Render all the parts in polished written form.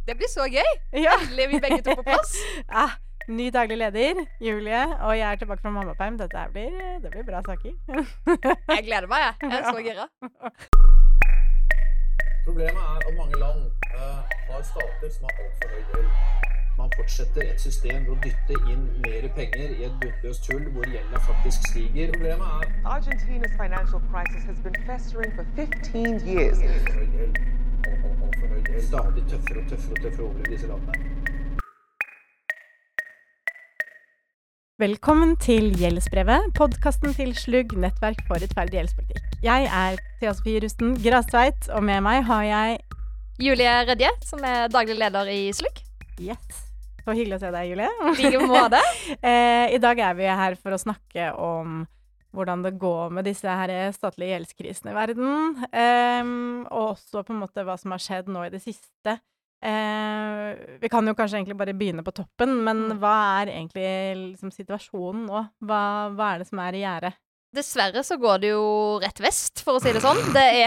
Det blir så gøy. Ja. Endelig er vi begge to på plass. Ny daglig leder, Julie, og jeg er tilbake fra mammaperm. Det blir bra saker. Jeg gleder meg, jeg. Jeg er så gira. Problemet er at mange land har stater som har altfor høy gjeld. Man fortsetter et system ved å dytte inn mer penger i et bunnløst hull hvor gjelda faktisk stiger. Problemet er Argentina's financial crisis has been festering for 15 years. altfor høy gjeld. Altfor høy gjeld. Stadig tøffere over i disse landene. Velkommen til Gjeldsbrevet, podcasten til Slugg Nettverk for rettferdig gjeldspolitikk. Jeg er Thea Sofie Rusten Grastveit, og med meg har jeg Julie Redje, som er daglig leder i Slugg. Yes. Så hyggelig å se deg, Julie. Like måte. I dag er vi her for å snakke om hvordan det går med disse her statlige gjeldskrisene i verden, og også på en måte hva som har skjedd nå i det siste. Vi kan jo kanskje egentlig bare begynne på toppen, men hva er egentlig liksom situasjonen nå? Hva er det som er i gjære? Dessverre så går det jo rett vest, for å si det sånn.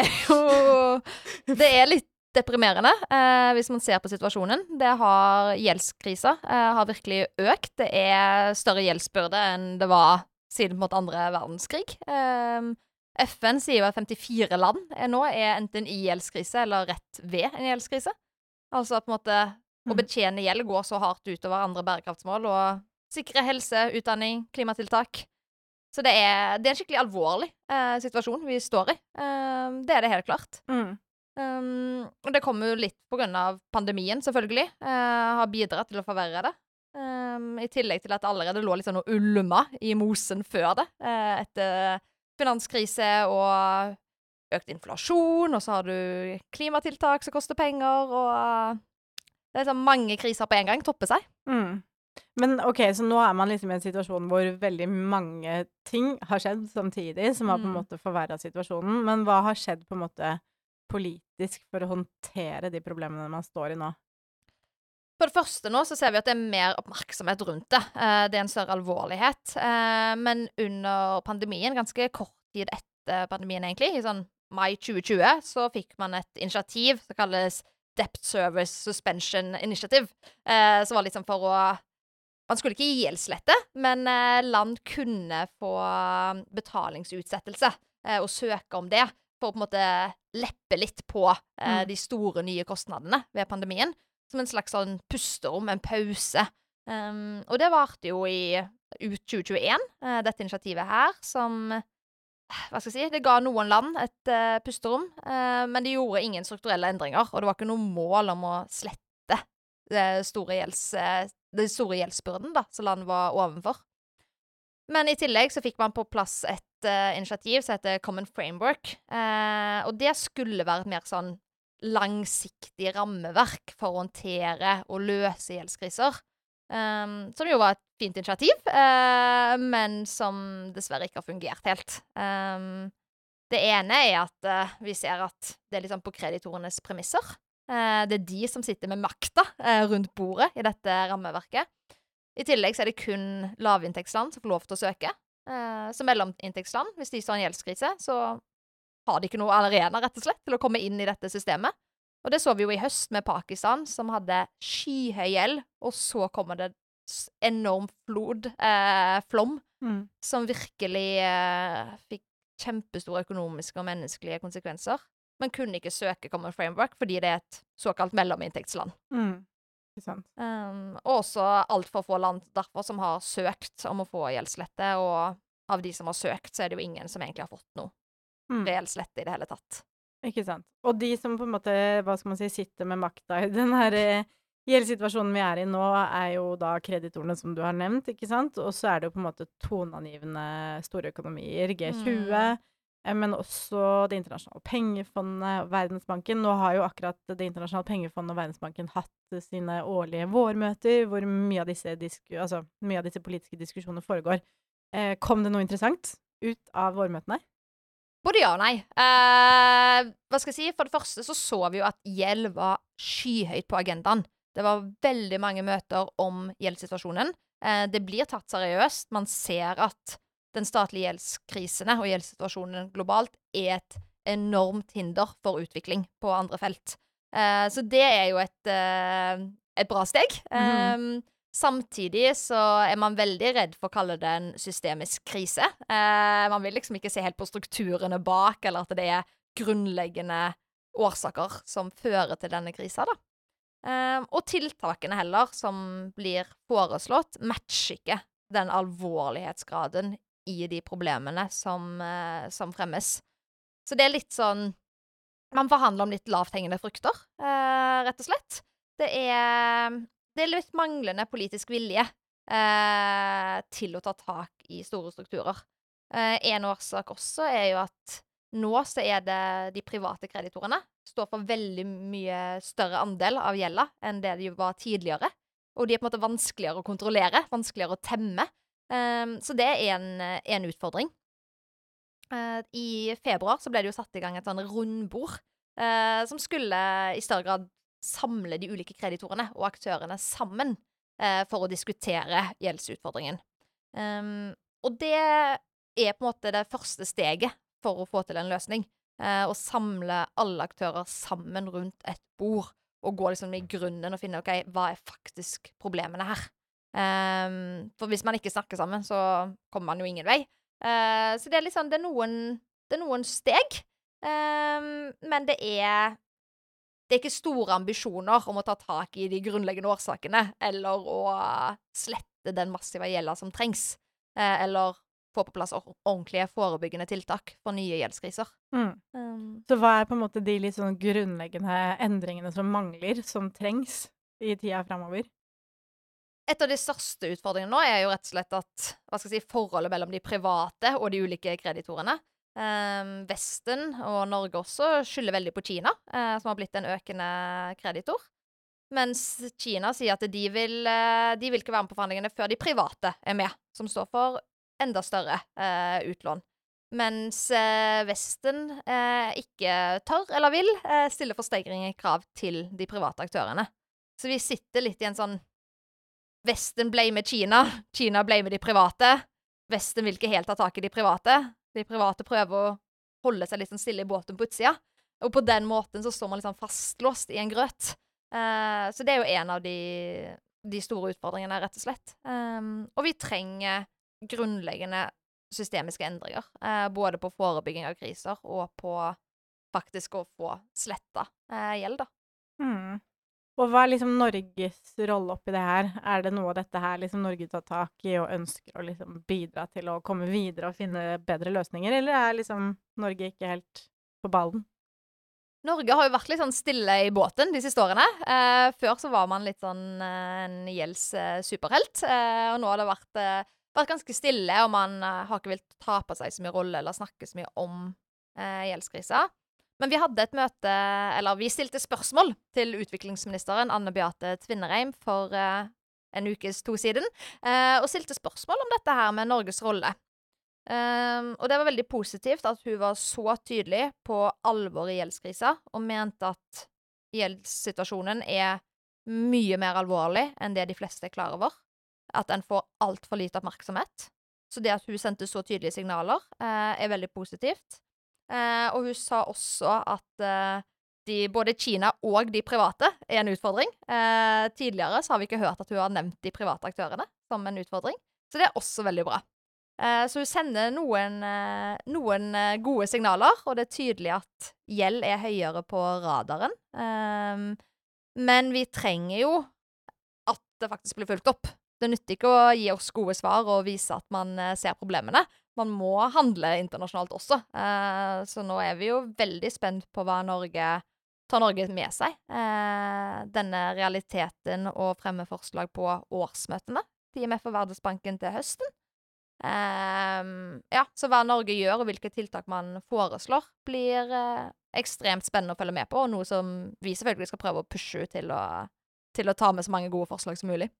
Det er litt deprimerende hvis man ser på situasjonen. Gjeldskrisa har virkelig økt. Det er større gjeldsbyrde enn det var siden på en måte andre verdenskrig. FN sier jo at 54 land nå er enten i gjeldskrise eller rett ved en gjeldskrise. Altså at på en måte å betjene gjeld går så hardt utover andre bærekraftsmål og sikre helse, utdanning, klimatiltak. Så det er en skikkelig alvorlig situasjon vi står i. Det er det helt klart. Og det kommer jo litt på grunn av pandemien, selvfølgelig. Har bidratt til å forverre det. I tillegg til at det allerede lå litt sånn og ulma i mosen før det. Etter finanskrise og økt inflasjon, og så har du klimatiltak som koster penger, og det er sånn mange kriser på en gang topper seg. Men ok, så nå er man liksom i en situasjon hvor veldig mange ting har skjedd samtidig, som har på en måte forverret situasjonen, men hva har skjedd på en måte politisk for å håndtere de problemene man står i nå? For det første nå så ser vi at det er mer oppmerksomhet rundt det. Det er en større alvorlighet. Men under pandemien, ganske kort tid etter pandemien egentlig, i sånn mai 2020, så fikk man et initiativ som kalles Debt Service Suspension Initiative, som var liksom for å man skulle ikke gi gjeldslette, men land kunne få betalingsutsettelse og søke om det, for å på en måte leppe litt på de store nye kostnadene ved pandemien, som en slags sånn pusterom, en pause. Og det varte jo i ut 2021, dette initiativet her, som hva skal jeg si, det ga noen land et pusterom, men det gjorde ingen strukturelle endringer, og det var ikke noe mål om å slette det store gjeldsbyrden da, som land var ovenfor. Men i tillegg så fikk man på plass et initiativ som heter Common Framework, og det skulle være et mer sånn langsiktig rammeverk for å håndtere og løse gjeldskriser, som jo var et fint initiativ, men som dessverre ikke har fungert helt. Det ene er at vi ser at det er liksom på kreditorenes premisser. Det er de som sitter med makta rundt bordet i dette rammeverket. I tillegg så er det kun lavinntektsland som får lov til å søke. Så mellominntektsland, hvis de står i en gjeldskrise, så har de ikke noe arena rett og slett til å komme inn i dette systemet. Og det så vi jo i høst med Pakistan, som hadde skyhøy gjeld, og så kommer det enorm flom, som virkelig fikk kjempestore økonomiske og menneskelige konsekvenser, men kunne ikke søke Common Framework, fordi det er et såkalt mellominntektsland. Ikke sant? Og også alt for få land derfor som har søkt om å få gjeldslette, og av de som har søkt, så er det jo ingen som egentlig har fått noe gjeldslette i det hele tatt. Ikke sant. Og de som på en måte, hva skal man si, sitter med makta i den her gjeldssituasjonen vi er i nå, er jo da kreditorene som du har nevnt, ikke sant? Og så er det jo på en måte toneangivende store økonomier, G20, men også Det internasjonale pengefondet, Verdensbanken. Nå har jo akkurat Det internasjonale pengefondet og Verdensbanken hatt sine årlige vårmøter, hvor mye av disse politiske diskusjonene foregår. Kom det noe interessant ut av vårmøtene? Både ja og nei. Hva skal jeg si? For det første så vi jo at gjeld var skyhøyt på agendaen. Det var veldig mange møter om gjeldssituasjonen. Det blir tatt seriøst. Man ser at den statlige gjeldskrisene og gjeldssituasjonen globalt er et enormt hinder for utvikling på andre felt. Så det jo et bra steg. Samtidig så man veldig redd for å kalle det en systemisk krise. Man vil liksom ikke se helt på strukturene bak, eller at det grunnleggende årsaker som fører til denne krisa, da. Og tiltakene heller, som blir foreslått, matcher ikke den alvorlighetsgraden i de problemene som fremmes. Så det litt sånn man forhandler om litt lavthengende frukter, rett og slett. Det litt manglende politisk vilje til å ta tak i store strukturer. En årsak også jo at nå så det de private kreditorene står for veldig mye større andel av gjelda enn det de var tidligere. Og de på en måte vanskeligere å kontrollere, vanskeligere å temme. Så det en utfordring. I februar så ble det jo satt i gang et sånn rundbord som skulle i større grad samle de ulike kreditorene og aktørene sammen for å diskutere gjeldsutfordringen. Og det på en måte det første steget for å få til en løsning. Å samle alle aktører sammen rundt et bord og gå liksom i grunnen og finne hva faktisk problemene her. For hvis man ikke snakker sammen, så kommer man jo ingen vei. Så det litt sånn, det noen steg, men det ikke store ambisjoner om å ta tak i de grunnleggende årsakene, eller å slette den massive gjelda som trengs, eller få på plass ordentlige forebyggende tiltak for nye gjeldskriser. Så hva på en måte de litt sånn grunnleggende endringene som mangler, som trengs i tida fremover? Et av de største utfordringene nå jo rett og slett at forholdet mellom de private og de ulike kreditorene. Vesten og Norge også skylder veldig på Kina, som har blitt en økende kreditor. Mens Kina sier at de vil ikke være med på forhandlingene før de private med, som står for enda større utlån. Mens Vesten ikke tør eller vil stille for steigende krav til de private aktørene. Så vi sitter litt i en sånn Vesten blamer Kina, Kina blamer de private. Vesten vil ikke helt ta tak i de private. De private prøver å holde seg litt sånn stille i båten på utsida. Og på den måten så står man litt sånn fastlåst i en grøt. Så det jo en av de store utfordringene, rett og slett. Og vi trenger grunnleggende systemiske endringer. Både på forebygging av kriser og på faktisk å få sletta gjeld, da. Og hva liksom Norges rolle oppi det her? Det noe av dette her liksom Norge tar tak i og ønsker å liksom bidra til å komme videre og finne bedre løsninger, eller liksom Norge ikke helt på ballen? Norge har jo vært litt sånn stille i båten de siste årene. Før så var man litt sånn en gjeldssuperhelt, og nå har det vært ganske stille, og man har ikke villet ta på seg så mye rolle eller snakke så mye om gjeldskrisa. Men vi hadde et møte, eller vi stilte spørsmål til utviklingsministeren Anne Beate Tvinnereim for en ukes 2 siden, og stilte spørsmål om dette her med Norges rolle. Og det var veldig positivt at hun var så tydelig på alvor i gjeldskrisa, og mente at gjeldssituasjonen mye mer alvorlig enn det de fleste klar over. At den får alt for lite oppmerksomhet. Så det at hun sendte så tydelige signaler, veldig positivt. Og hun sa også at både Kina og de private en utfordring. Tidligere så har vi ikke hørt at hun har nevnt de private aktørene som en utfordring. Så det også veldig bra. Så hun sender noen gode signaler, og det tydelig at gjeld høyere på radaren. Men vi trenger jo at det faktisk blir fulgt opp. Det nytter ikke å gi oss gode svar og vise at man ser problemene. Man må handle internasjonalt også. Så nå vi jo veldig spent på hva tar Norge med seg. Denne realiteten å fremme forslag på årsmøtene til IMF og Verdensbanken til høsten. Så hva Norge gjør og hvilke tiltak man foreslår, blir ekstremt spennende å følge med på, og noe som vi selvfølgelig skal prøve å pushe ut til å ta med så mange gode forslag som mulig.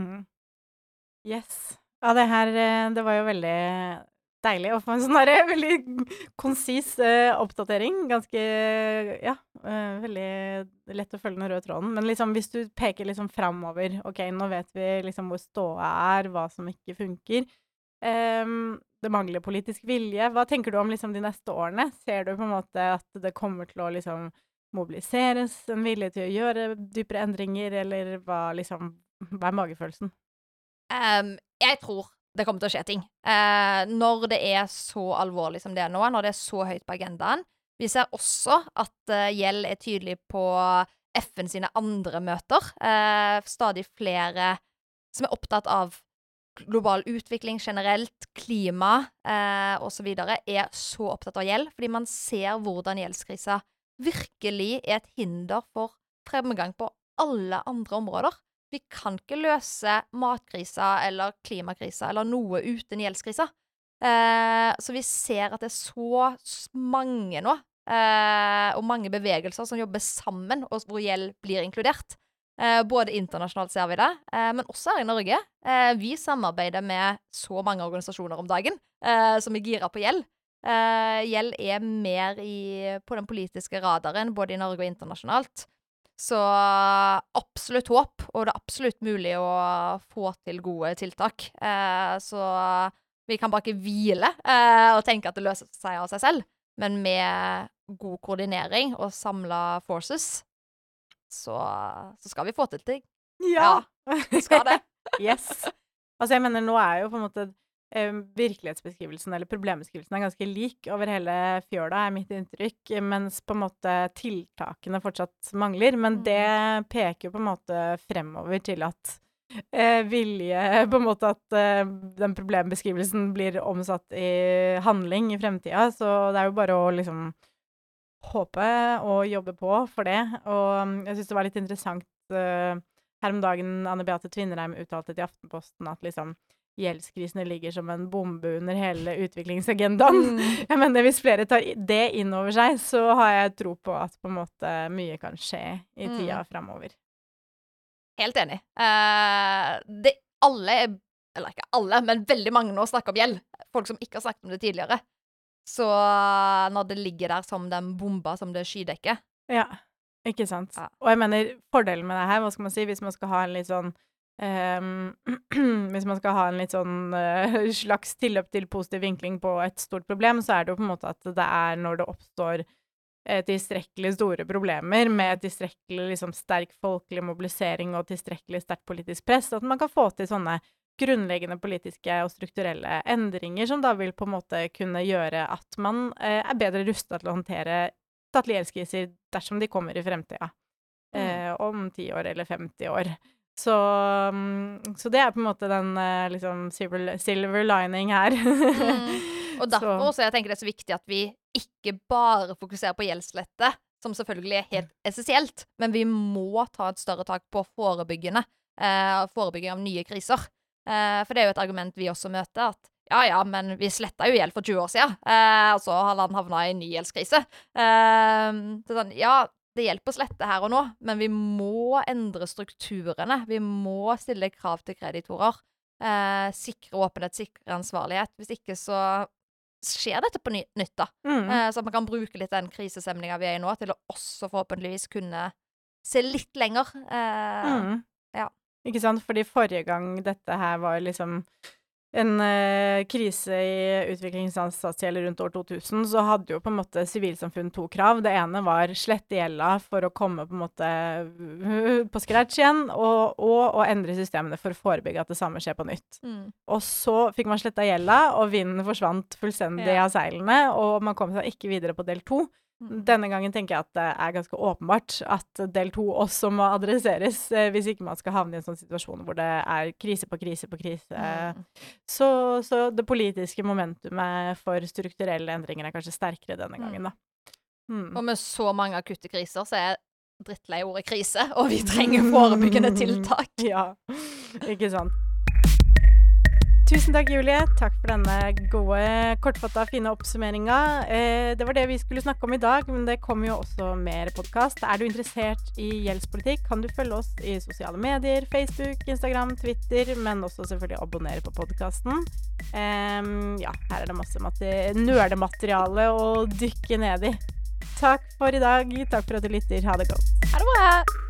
Yes. Ja, det var jo veldig deilig å få en sånn veldig konsis oppdatering. Ganske, veldig lett å følge den røde tråden. Men liksom, hvis du peker liksom fremover, ok, nå vet vi liksom hvor ståa hva som ikke funker. Det mangler politisk vilje. Hva tenker du om liksom de neste årene? Ser du på en måte at det kommer til å liksom mobiliseres, en vilje til å gjøre dypere endringer, eller hva er magefølelsen? Jeg tror det kommer til å skje ting. Når det er så alvorlig som det er nå, når det er så høyt på agendaen. Vi ser også at gjeld er tydelig på FN sine andre møter. Stadig flere som er opptatt av global utvikling generelt, klima og så videre, er så opptatt av gjeld, fordi man ser hvordan gjeldskrisa virkelig er et hinder for fremgang på alle andre områder. Vi kan ikke løse matkrisa eller klimakrisa eller noe uten gjeldskrisa. Så vi ser at det er så mange nå, og mange bevegelser som jobber sammen, og hvor gjeld blir inkludert. Både internasjonalt ser vi det, men også her i Norge. Vi samarbeider med så mange organisasjoner om dagen, som er gira på gjeld. Gjeld er mer på den politiske radaren, både i Norge og internasjonalt. Så absolutt håp, og det er absolutt mulig å få til gode tiltak. Så vi kan bare ikke hvile og tenke at det løser seg av seg selv, men med god koordinering og samlet forces, så skal vi få til ting. Ja! Vi skal det. Yes. Altså jeg mener, nå er jo på en måte virkelighetsbeskrivelsen eller problembeskrivelsen er ganske lik over hele fjøla, er mitt inntrykk, mens på en måte tiltakene fortsatt mangler, men det peker jo på en måte fremover til at vilje, på en måte at den problembeskrivelsen blir omsatt i handling i fremtida, så det er jo bare å liksom håpe og jobbe på for det, og jeg synes det var litt interessant her om dagen Anne Beate Tvinnereim uttalte til Aftenposten at liksom gjeldskrisene ligger som en bombe under hele utviklingsagendaen. Jeg mener, hvis flere tar det inn over seg, så har jeg tro på at på en måte mye kan skje i tida fremover. Helt enig. Eller ikke alle, men veldig mange nå snakker om gjeld. Folk som ikke har snakket om det tidligere. Så når det ligger der som den bomba, som det skydekket. Ja, ikke sant. Ja. Og jeg mener, fordelen med det her, hva skal man si, hvis man skal ha en litt sånn hvis man skal ha en litt sånn slags tilløp til positiv vinkling på et stort problem, så er det jo på en måte at det er når det oppstår tilstrekkelig store problemer med tilstrekkelig liksom, sterk folkelig mobilisering og tilstrekkelig sterkt politisk press, at man kan få til sånne grunnleggende politiske og strukturelle endringer som da vil på en måte kunne gjøre at man er bedre rustet til å håndtere statlige gjeldskriser dersom de kommer i fremtida. Om 10 år eller 50 år. Så det er på en måte den liksom silver lining her. Og derfor så jeg tenker det er så viktig at vi ikke bare fokuserer på gjeldslette, som selvfølgelig er helt essensielt, men vi må ta et større tak på forebygging av nye kriser. For det er jo et argument vi også møter, at ja, men vi slettet jo gjeld for 20 år siden, og så har land havnet i en ny gjeldskrise. Så sånn, ja, det hjelper å slette her og nå, men vi må endre strukturene. Vi må stille krav til kreditorer. Sikre åpenhet, sikre ansvarlighet. Hvis ikke så skjer dette på nytt da. Så at man kan bruke litt den krisesemningen vi er i nå, til å også forhåpentligvis kunne se litt lenger. Ja. Ikke sant? Fordi forrige gang dette her var liksom en krise i utviklingsinnsatshjelp rundt år 2000, så hadde jo på en måte sivilsamfunn 2 krav. Det ene var slette gjelda for å komme på en måte på scratch igjen, og endre systemene for å forebygge at det samme skjer på nytt. Og så fikk man sletta gjelda, og vinden forsvant fullstendig av seilene, og man kom seg ikke videre på del 2. Denne gangen tenker jeg at det er ganske åpenbart at del 2 også må adresseres, hvis ikke man skal havne i en sånn situasjon hvor det er krise på krise på krise. Så det politiske momentumet for strukturelle endringer er kanskje sterkere denne gangen, da. Og med så mange akutte kriser, så er drittlei ordet krise, og vi trenger forebyggende tiltak. Ja, ikke sant. Tusen takk, Julie. Takk for denne gode, kortfattede, fine oppsummeringen. Det var det vi skulle snakke om i dag, men det kommer jo også mer podcast. Er du interessert i gjeldspolitikk, kan du følge oss i sosiale medier, Facebook, Instagram, Twitter, men også selvfølgelig abonnere på podcasten. Ja, her er det masse nerdemateriale å dykke ned i. Takk for i dag. Takk for at du lytter. Ha det godt. Ha det bra!